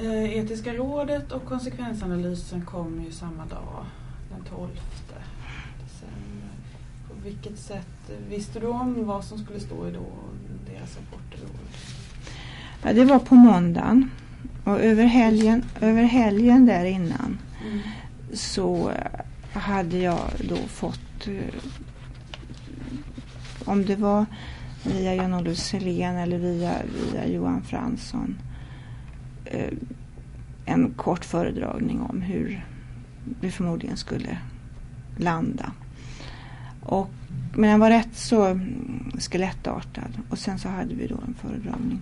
Etiska rådet och konsekvensanalysen kom ju samma dag, den 12 december. På vilket sätt visste du om vad som skulle stå i då deras rapporter? Ja, det var på måndagen. Och över helgen där innan så hade jag då fått, om det var via Jan-Olof Selén eller via Johan Fransson, en kort föredragning om hur det förmodligen skulle landa. Men den var rätt så skelettartad. Och sen så hade vi då en föredragning.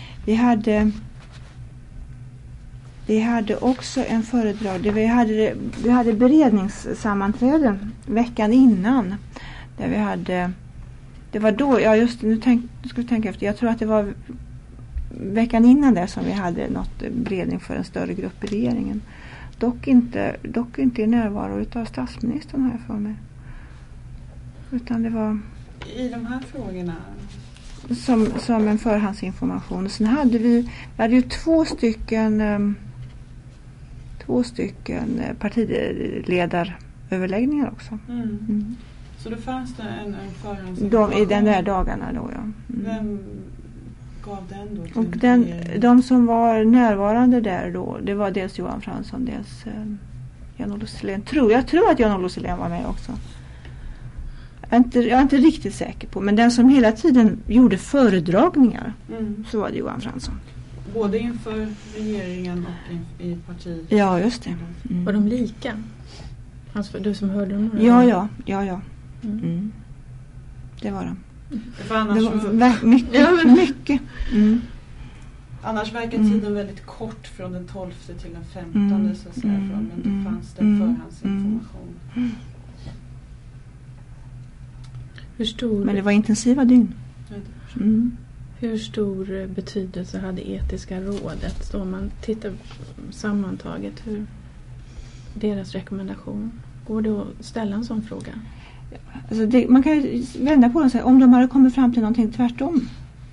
Vi hade också en föredragning. Vi hade beredningssammanträde veckan innan. Där vi hade... Det var då, ja just nu ska vi tänka efter. Jag tror att det var veckan innan där som vi hade något beredning för en större grupp i regeringen. Dock inte i närvaro utav statsministern, har jag för mig. Utan det var... I de här frågorna? Som en förhandsinformation. Och sen hade vi hade ju två stycken partiledaröverläggningar också. Mm. Så då fanns det en förhandsinformation? I den där dagarna då, ja. Vem gav den då? Och de som var närvarande där då, det var dels Johan Fransson, dels Jan-Olof Selén. Jag tror att Jan-Olof Selén var med också. Jag är inte riktigt säker på, men den som hela tiden gjorde föredragningar så var det Johan Fransson. Både inför regeringen och i partiet? Ja, just det. Var de lika? Alltså du som hörde dem? Ja. Det var de. Det var mycket. Annars verkar tiden väldigt kort från den 12 till den 15 så att säga, men då fanns det förhandsinformation. Men det var intensiva dygn. Hur stor betydelse hade etiska rådet då man tittar sammantaget hur deras rekommendation? Går det att ställa en sån fråga? Alltså man kan ju vända på det och säga, om de hade kommit fram till någonting tvärtom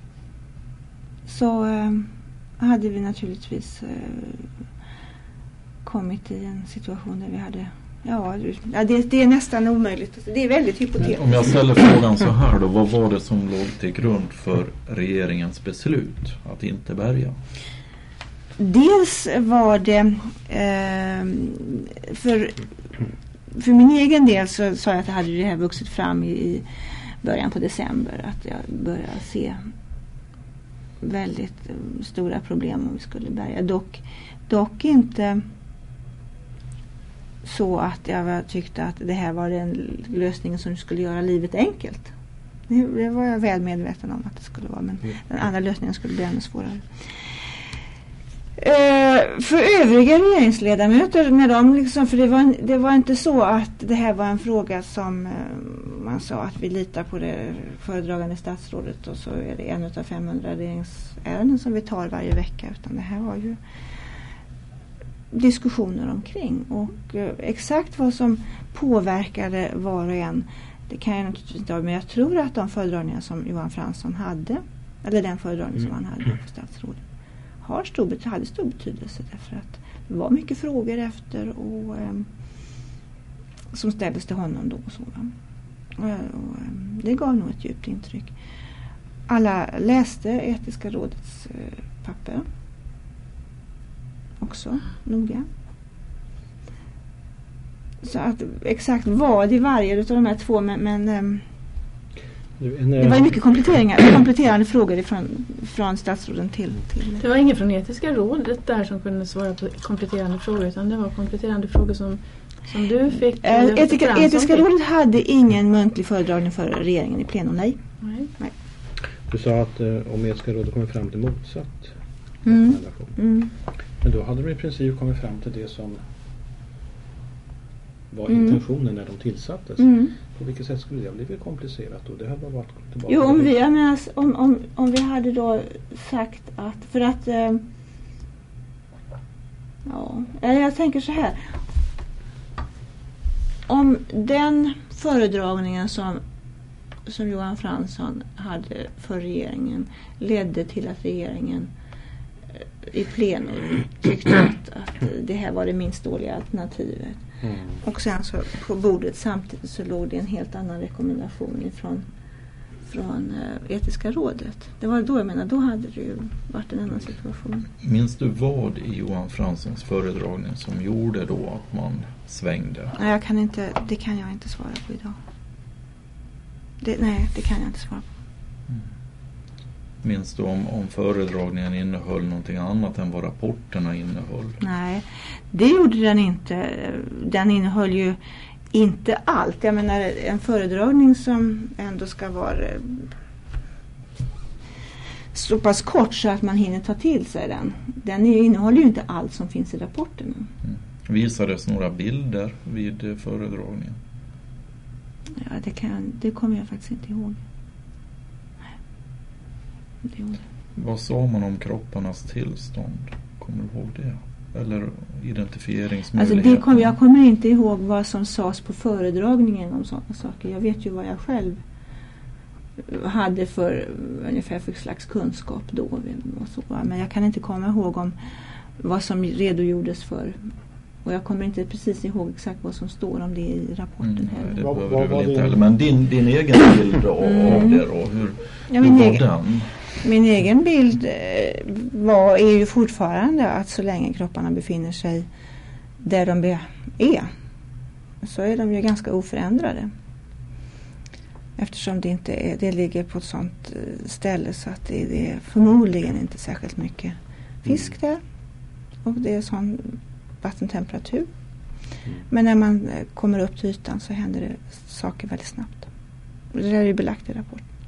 så hade vi naturligtvis kommit i en situation där vi hade det är nästan omöjligt. Det är väldigt hypotetiskt. Om jag ställer frågan så här då, vad var det som låg till grund för regeringens beslut att inte bärga? Dels var det för min egen del så sa jag att det här vuxit fram i början på december, att jag började se väldigt stora problem om vi skulle bärga. Dock inte så att jag tyckte att det här var den lösningen som skulle göra livet enkelt. Det var jag väl medveten om att det skulle vara, men den andra lösningen skulle bli ännu svårare. För övriga regeringsledamöter, när de liksom, för det var inte så att det här var en fråga som man sa att vi litar på det föredragande statsrådet och så är det en av 500 regeringsärenden som vi tar varje vecka, utan det här var ju diskussioner omkring, och exakt vad som påverkade var och en, det kan jag naturligtvis inte ha, men jag tror att de föredragningar som Johan Fransson hade, eller den föredragning som han hade för statsrådet, hade stor betydelse, därför att det var mycket frågor efter och som ställdes till honom då och så. Och det gav nog ett djupt intryck. Alla läste Etiska rådets papper också noga. Så att exakt vad i varje av de här två, men det var mycket kompletterande frågor från statsråden till. Det var ingen från Etiska rådet där som kunde svara på kompletterande frågor, utan det var kompletterande frågor som du fick. Etiska rådet hade ingen muntlig föredragning för regeringen i plenum, nej. Du sa att om Etiska rådet kommer fram till motsatt rekommendation. Men då hade de i princip kommit fram till det som var intentionen när de tillsattes. På vilket sätt skulle det bli komplicerat då? Det hade bara varit tillbaka. Jo, om vi hade då sagt att, för att jag tänker så här, om den föredragningen som Johan Fransson hade för regeringen ledde till att regeringen i plenum tyckte att det här var det minst dåliga alternativet. Och sen så på bordet samtidigt så låg det en helt annan rekommendation från etiska rådet. Det var då jag menar, då hade det ju varit en annan situation. Minns du vad i Johan Franssons föredragning som gjorde då att man svängde? Nej, det kan jag inte svara på idag. Det kan jag inte svara på. Minns du om föredragningen innehöll någonting annat än vad rapporterna innehöll? Nej, det gjorde den inte. Den innehöll ju inte allt. Jag menar, en föredragning som ändå ska vara så pass kort så att man hinner ta till sig den. Den innehåller ju inte allt som finns i rapporten. Visades några bilder vid föredragningen? Ja, det kommer jag faktiskt inte ihåg. Vad sa man om kropparnas tillstånd? Kommer du ihåg det? Eller identifieringsmöjligheter? Alltså jag kommer inte ihåg vad som sades på föredragningen om sådana saker. Jag vet ju vad jag själv hade för slags kunskap då. Och så. Men jag kan inte komma ihåg om vad som redogjordes för. Och jag kommer inte precis ihåg exakt vad som står om det i rapporten heller. Det behöver du väl inte heller. Men din egen bild av det då? Hur var den? Min egen bild är ju fortfarande att så länge kropparna befinner sig där de är så är de ju ganska oförändrade. Eftersom det ligger på ett sånt ställe så att det är förmodligen inte särskilt mycket fisk där. Och det är sån vattentemperatur. Men när man kommer upp till ytan så händer det saker väldigt snabbt. Det är ju belagt i rapporten.